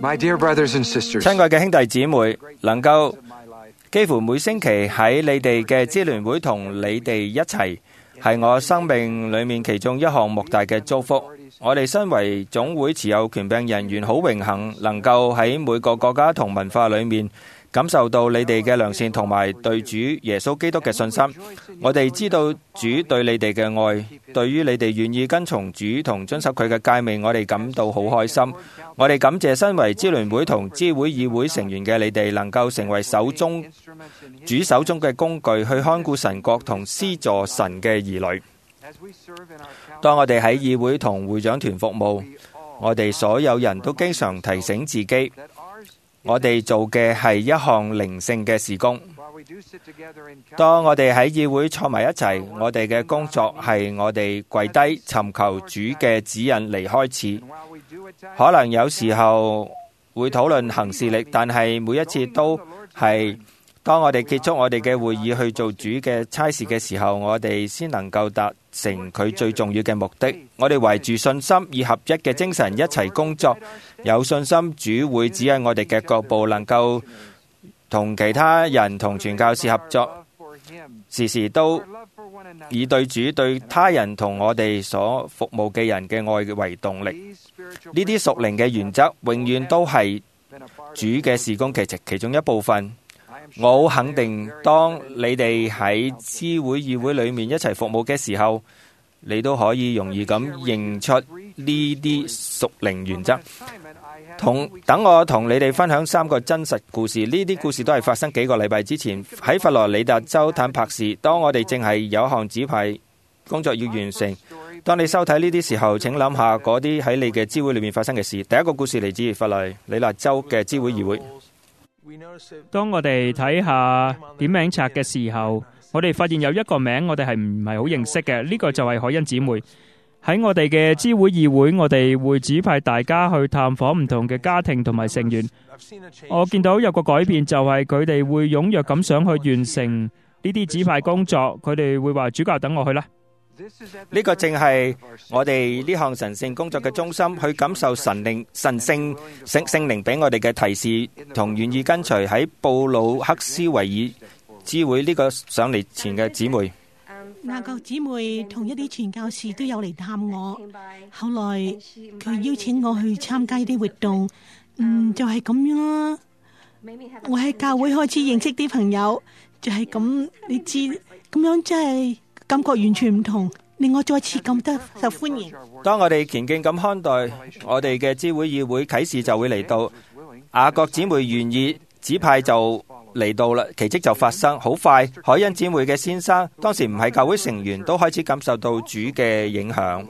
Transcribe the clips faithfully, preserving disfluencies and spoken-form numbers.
My dear brothers and sisters， 親愛嘅兄弟姊妹，能夠幾乎每星期喺你哋嘅支聯會同你哋一齊，係我生命裏面其中一項莫大嘅祝福。我哋身為總會持有權柄人員，好榮幸能夠喺每個國家同文化裏面感受到你哋嘅良善同埋對主耶穌基督嘅信心。我哋知道主對你哋嘅愛，對於你哋願意跟從主同遵守佢嘅誡命，我哋感到好開心。我哋感謝身為支聯會同支會議會成員嘅你哋，能夠成為手中主手中嘅工具，去看顧神國同施助神嘅兒女。當我哋喺議會同會長團服務，我哋所有人都經常提醒自己，我哋做嘅係一項靈性嘅事工。當我哋喺議會坐埋一齊，我哋嘅工作係我哋跪低尋求主嘅指引嚟開始。可能有時候會討論行事曆，但係每一次都係當我哋結束我哋嘅會議去做主嘅差事嘅時候，我哋先能夠達成佢最重要嘅目的。我哋懷住信心，以合一嘅精神一齊工作，有信心主會指引我哋嘅腳步，能夠同其他人同傳教士合作，時時都以對主對他人同我哋所服務嘅人嘅愛為動力。呢啲屬靈嘅原則永遠都係主嘅事工其其中一部分。我好肯定，當你哋喺支會議會裏面一齊服務嘅時候，你都可以容易咁認出呢啲屬靈原則。同等我同你哋分享三個真實故事，呢啲故事都係發生幾個禮拜之前喺佛羅里達州坦帕市。當我哋正係有一項指派工作要完成，當你收睇呢啲時候，請諗下嗰啲喺你嘅支會裏面發生嘅事。第一個故事嚟自佛羅里達州嘅支會議會。 當我哋睇下點名冊嘅時候，我哋發現有一個名我哋係唔係好認識嘅，呢個就係海恩姊妹。喺我哋嘅支會議會，我哋會指派大家去探訪唔同嘅家庭同埋成員。我見到有個改變，就係佢哋會踴躍咁想去完成呢啲指派工作。佢哋會話，主教等我去啦。 呢個正係我哋呢項神聖工作嘅中心，去感受神靈神聖聖聖靈俾我哋嘅提示，同願意跟隨喺布魯克斯維爾支會呢個上嚟前嘅姊妹。 亞國姊妹同一啲傳教士都有嚟探我，後來佢邀請我去參加啲活動，嗯，就係咁樣啦。我喺教會開始認識啲朋友，就係咁，你知咁樣真係感覺完全唔同，令我再次咁得受歡迎。 當我哋虔敬咁看待我哋嘅支會議會，啟示就會嚟到。亞國姊妹願意，指派就嚟到啦，奇蹟就發生。好快，海恩姊妹嘅先生當時唔係教會成員，都開始感受到主嘅影響。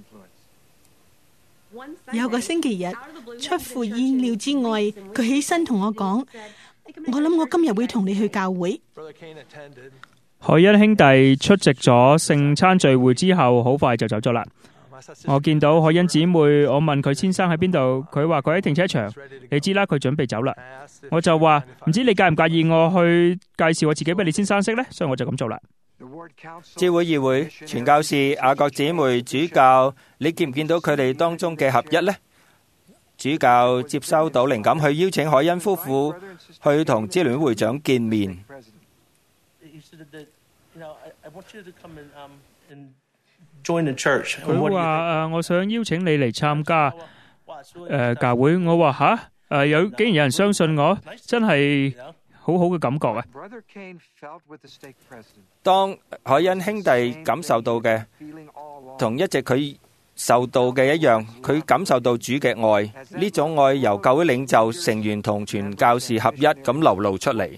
有個星期日，出乎意料之外，佢起身同我講：我諗我今日會同你去教會。 海恩兄弟出席咗聖餐聚會之後，好快就走咗啦。我見到海恩姊妹，我問佢先生喺邊度，佢話佢喺停車場。你知啦，佢準備走啦。我就話唔知你介唔介意我去介紹我自己俾你先生識呢？所以我就咁做啦。 支會議會傳教士亞國姊妹主教，你見唔見到佢哋當中嘅合一呢？主教接收到靈感，去邀請海恩夫婦去同支聯會會長見面。 佢話誒，我想邀請你嚟參加誒教會。我話吓誒，有竟然有人相信我，真係好好嘅感覺啊！ 當海恩兄弟感受到嘅，同一直佢受到嘅一樣，佢感受到主嘅愛，呢種愛由教會領袖、成員同傳教士合一咁流露出嚟。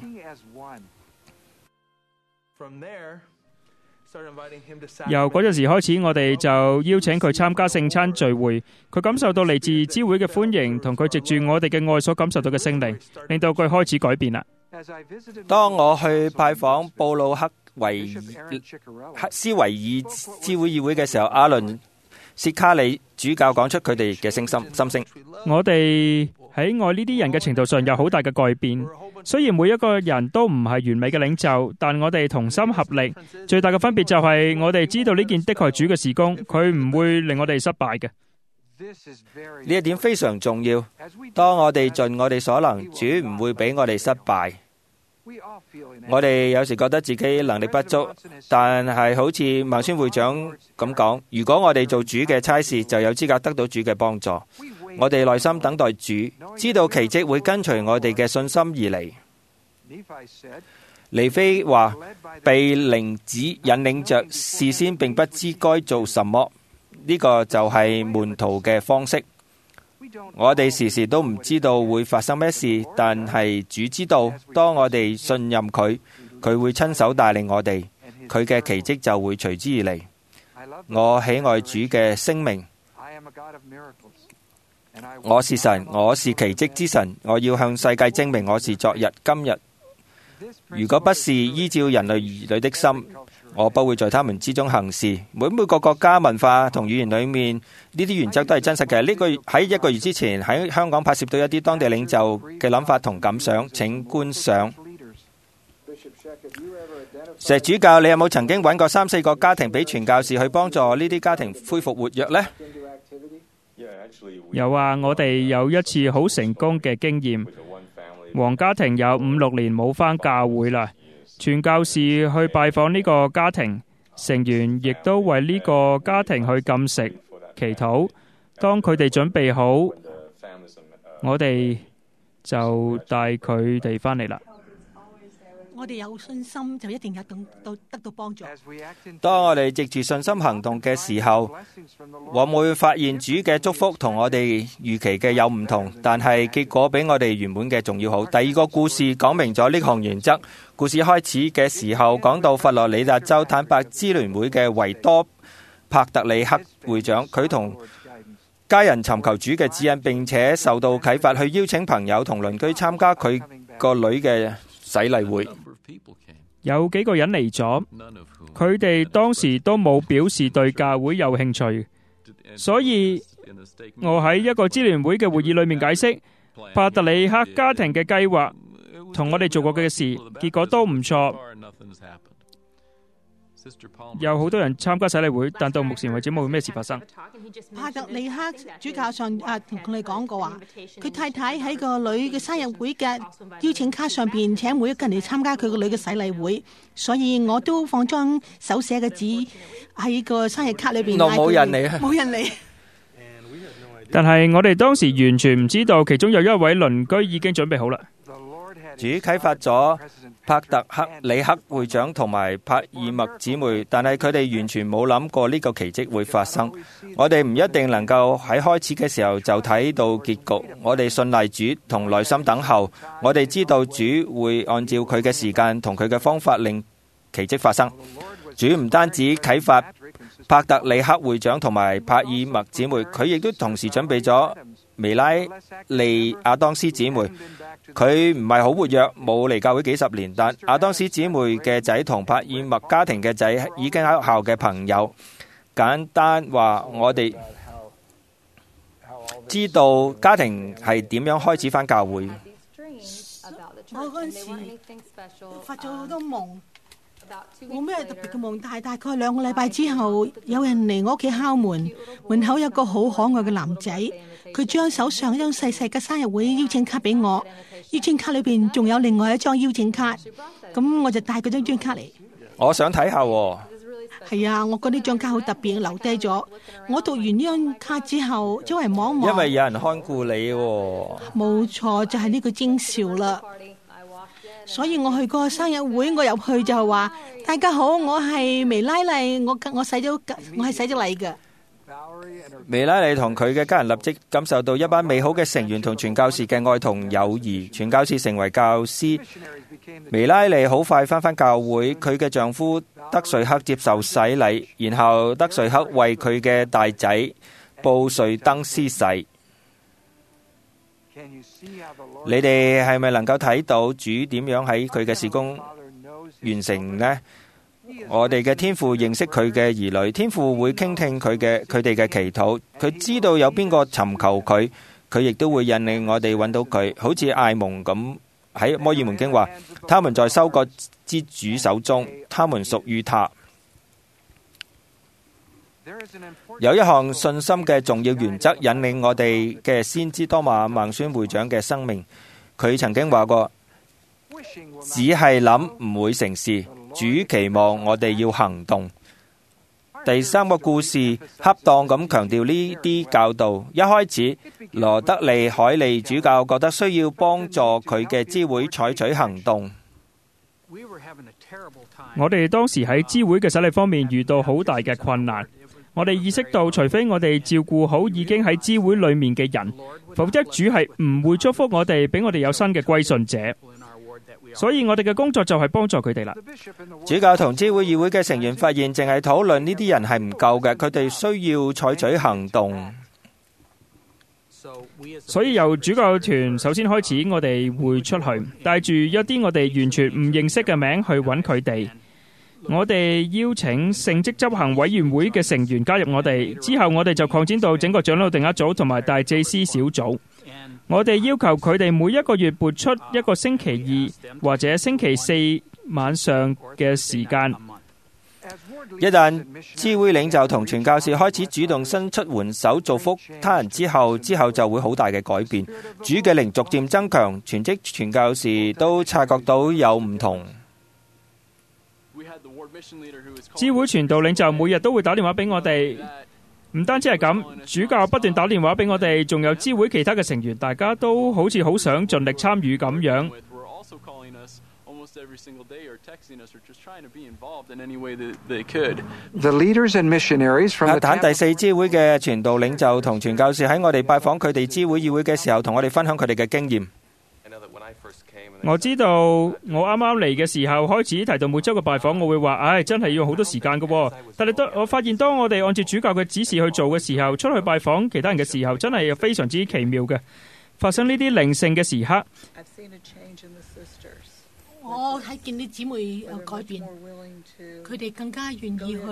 由嗰陣時開始，我哋就邀請佢參加聖餐聚會。佢感受到嚟自支會嘅歡迎，同佢藉住我哋嘅愛所感受到嘅聖靈，令到佢開始改變啦。 當我去拜訪布魯克維克斯維爾支會議會嘅時候，阿倫薛卡里主教講出佢哋嘅聲心心聲。 我哋喺愛呢啲人嘅程度上有好大嘅改變。雖然每一個人都唔係完美嘅領袖，但我哋同心合力。最大嘅分別就係我哋知道呢件的確係主嘅事工，佢唔會令我哋失敗嘅。 呢一點非常重要。當我哋盡我哋所能，主唔會俾我哋失敗。我哋有時覺得自己能力不足，但係好似孟孫會長咁講，如果我哋做主嘅差事，就有資格得到主嘅幫助。我哋耐心等待主，知道奇蹟會跟隨我哋嘅信心而嚟。尼非話，被靈子引領着，事先並不知該做什麼。呢個就係門徒嘅方式。我哋時時都唔知道會發生咩事，但係主知道，當我哋信任佢，佢會親手帶領我哋，佢嘅奇蹟就會隨之而嚟。我喜愛主嘅聲明，我是神，我是奇蹟之神，我要向世界證明我是昨日今日。如果不是依照人類兒女的心，我不會在他們之中行事。每每個國家文化同語言裏面呢啲原則都係真實嘅。呢個喺一個月之前喺香港拍攝到一啲當地領袖嘅諗法同感想，請觀賞。石主教，你有冇曾經揾過三四個家庭俾傳教士去幫助呢啲家庭恢復活躍呢？ 有啊，我哋有一次好成功嘅經驗。黃家庭有五六年冇返教會啦。傳教士去拜訪呢個家庭，成員亦都為呢個家庭去禁食、祈禱。當佢哋準備好，我哋就帶佢哋返嚟啦。 我哋有信心就一定有得到得到幫助。 當我哋藉住信心行動嘅時候，往往會發現主嘅祝福同我哋預期嘅有唔同，但係結果比我哋原本嘅仲要好。第二個故事講明咗呢項原則。故事開始嘅時候講到佛羅里達州坦白支聯會嘅維多帕特里克會長，佢同家人尋求主嘅指引，並且受到啟發去邀請朋友同鄰居參加佢個女嘅洗禮會。 有幾個人嚟咗，佢哋當時都冇表示對教會有興趣，所以我喺一個支聯會嘅會議裏面解釋帕特里克家庭嘅計劃同我哋做過嘅事，結果都唔錯。有好多人參加洗禮會，但到目前為止冇咩事發生。 帕特里克主教上啊同佢哋講過話，佢太太喺個女嘅生日會嘅邀請卡上邊請每一個人嚟參加佢個女嘅洗禮會，所以我都放張手寫嘅紙喺個生日卡裏邊。 冇人嚟啊！ 冇人嚟。 但係我哋當時完全唔知道，其中有一位鄰居已經準備好啦。 主啟發咗帕特克里克會長同埋帕爾默姊妹，但係佢哋完全冇諗過呢個奇蹟會發生。我哋唔一定能夠喺開始嘅時候就睇到結局，我哋信賴主同耐心等候。我哋知道主會按照佢嘅時間同佢嘅方法令奇蹟發生。主唔單止啟發帕特里克會長同埋帕爾默姊妹，佢亦都同時準備咗梅拉利亞當斯姊妹。佢唔係好活躍，冇嚟教會幾十年，但亞當斯姊妹嘅仔同帕爾默家庭嘅仔已經喺學校嘅朋友。簡單話，我哋知道家庭係點樣開始返教會。 我嗰陣時發咗好多夢，冇咩特別嘅夢，但係大概兩個禮拜之後，有人嚟我屋企敲門，門口有個好可愛嘅男仔，佢將手上一張細細嘅生日會邀請卡俾我。邀請卡裏邊仲有另外一張邀請卡，咁我就帶嗰張張卡嚟。 我想睇下喎。 係啊，我覺得呢張卡好特別，留低咗。我讀完呢張卡之後，周圍望一望。 因為有人看顧你喎。冇錯，就係呢個徵兆啦。所以我去個生日會，我入去就話：大家好，我係梅拉麗，我我洗咗我係洗咗禮嘅。 梅拉利同佢嘅家人立即感受到一班美好嘅成員同傳教士嘅愛同友誼。傳教士成為教師，梅拉利好快返返教會。佢嘅丈夫德瑞克接受洗禮，然後德瑞克為佢嘅大仔布瑞登施洗。你哋係咪能夠睇到主點樣喺佢嘅事工完成呢？我哋嘅天父認識佢嘅兒女，天父會傾聽佢嘅佢哋嘅祈禱，佢知道有邊個尋求佢，佢亦都會引領我哋揾到佢。好似艾蒙咁喺摩爾門經話，他們在收割之主手中，他們屬於他。 有一項信心嘅重要原則引領我哋嘅先知多馬孟孫會長嘅生命。佢曾經話過，只係諗唔會成事，主期望我哋要行動。第三個故事恰當咁強調呢啲教導。一開始，羅德利海利主教覺得需要幫助佢嘅支會採取行動。 我哋當時喺支會嘅洗禮方面遇到好大嘅困難。我哋意識到，除非我哋照顧好已經喺支會裏面嘅人，否則主係唔會祝福我哋，俾我哋有新嘅歸信者。所以我哋嘅工作就係幫助佢哋啦。 主教同支會議會嘅成員發現，淨係討論呢啲人係唔夠嘅，佢哋需要採取行動。 所以由主教團首先開始，我哋會出去，帶住一啲我哋完全唔認識嘅名去揾佢哋。我哋邀請聖職執行委員會嘅成員加入我哋，之後我哋就擴展到整個長老定額組同埋大祭司小組。我哋要求佢哋每一個月撥出一個星期二或者星期四晚上嘅時間。 一旦支會領袖同傳教士開始主動伸出援手造福他人之後，之後就會好大嘅改變。主嘅靈逐漸增強，全職傳教士都察覺到有唔同。 支會傳道領袖每日都會打電話俾我哋，唔單止係咁，主教不斷打電話俾我哋，仲有支會其他嘅成員，大家都好似好想盡力參與咁樣。 亞坦第四支會嘅傳道領袖同傳教士喺我哋拜訪佢哋支會議會嘅時候，同我哋分享佢哋嘅經驗。 我知道我啱啱嚟嘅時候開始提到每周嘅拜訪，我會話，唉，真係要好多時間㗎。但係當我發現，當我哋按照主教嘅指示去做嘅時候，出去拜訪其他人嘅時候，真係非常之奇妙嘅，發生呢啲靈性嘅時刻。 我睇見啲姊妹有改變，佢哋更加願意去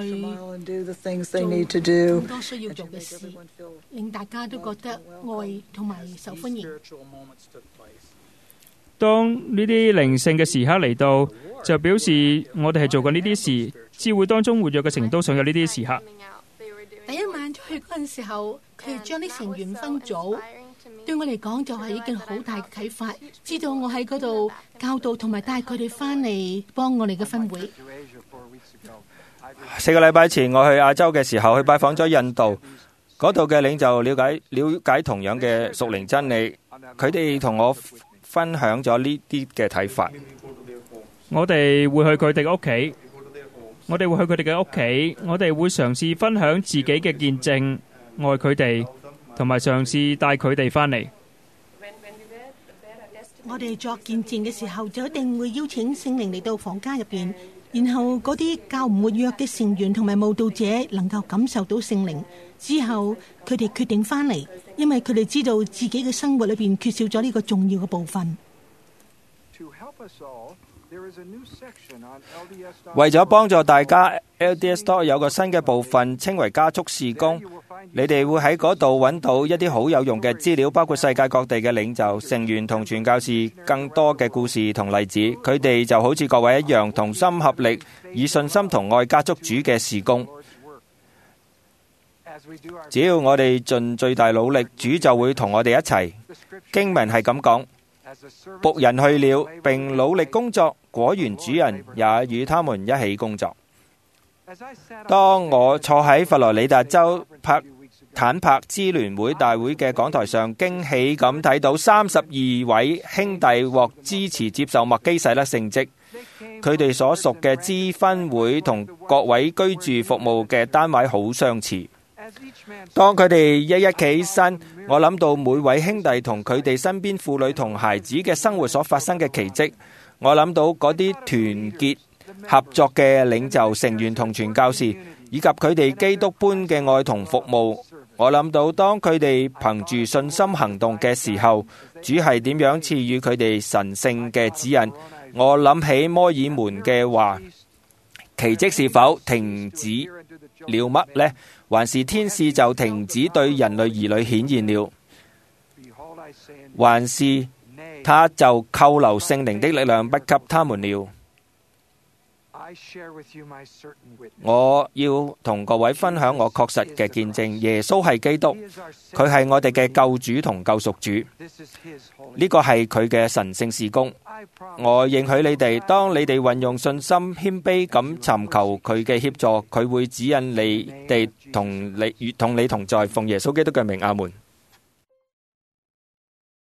做更多需要做嘅事，令大家都覺得愛同埋受歡迎。 當呢啲靈性嘅時刻嚟到，就表示我哋係做緊呢啲事。支會當中活躍嘅成員都想有呢啲時刻。 第一晚出去嗰陣時候，佢哋將啲成員分組，對我嚟講就係一件好大嘅啟發。知道我喺嗰度教導同埋帶佢哋翻嚟幫我哋嘅分會。 四個禮拜前我去亞洲嘅時候，去拜訪咗印度，嗰度嘅領袖了解了解同樣嘅屬靈真理，佢哋同我分享咗呢啲嘅睇法。 我哋會去佢哋嘅屋企，我哋會去佢哋嘅屋企，我哋會嘗試分享自己嘅見證，愛佢哋，同埋嘗試帶佢哋翻嚟。 我哋作見證嘅時候，就一定會邀請聖靈嚟到房間入邊，然後嗰啲較唔活躍嘅成員同埋慕道者能夠感受到聖靈之後，佢哋決定翻嚟，因為佢哋知道自己嘅生活裏邊缺少咗呢個重要嘅部分。 為咗幫助大家 ，L D S Talk 有個新嘅部分，稱為加速事工。你哋會喺嗰度揾到一啲好有用嘅資料，包括世界各地嘅領袖、成員同傳教士更多嘅故事同例子。佢哋就好似各位一樣，同心合力，以信心同愛加速主嘅事工。只要我哋盡最大努力，主就會同我哋一齊。經文係咁講：僕人去了，並努力工作，果然主人也與他們一起工作。當我坐喺佛羅里達州柏坦柏支聯會大會嘅講台上，驚喜咁睇到三十二位兄弟獲支持接受麥基洗德聖職。佢哋所屬嘅支分會同各位居住服務嘅單位好相似。當佢哋一一企起身，我諗到每位兄弟同佢哋身邊婦女同孩子嘅生活所發生嘅奇蹟。我諗到嗰啲團結合作嘅領袖、成員同傳教士，以及佢哋基督般嘅愛同服務。我諗到當佢哋憑住信心行動嘅時候，主係點樣賜予佢哋神聖嘅指引。我諗起摩爾門嘅話：奇蹟是否停止了乜呢？還是天使就停止對人類兒女顯現了？還是他就扣留聖靈的力量不給他們了？ 我要同各位分享我確實嘅見證，耶穌係基督，佢係我哋嘅救主同救贖主，呢個係佢嘅神聖事工。我應許你哋，當你哋運用信心謙卑咁尋求佢嘅協助，佢會指引你哋同你與同你同在。奉耶穌基督嘅名，阿門。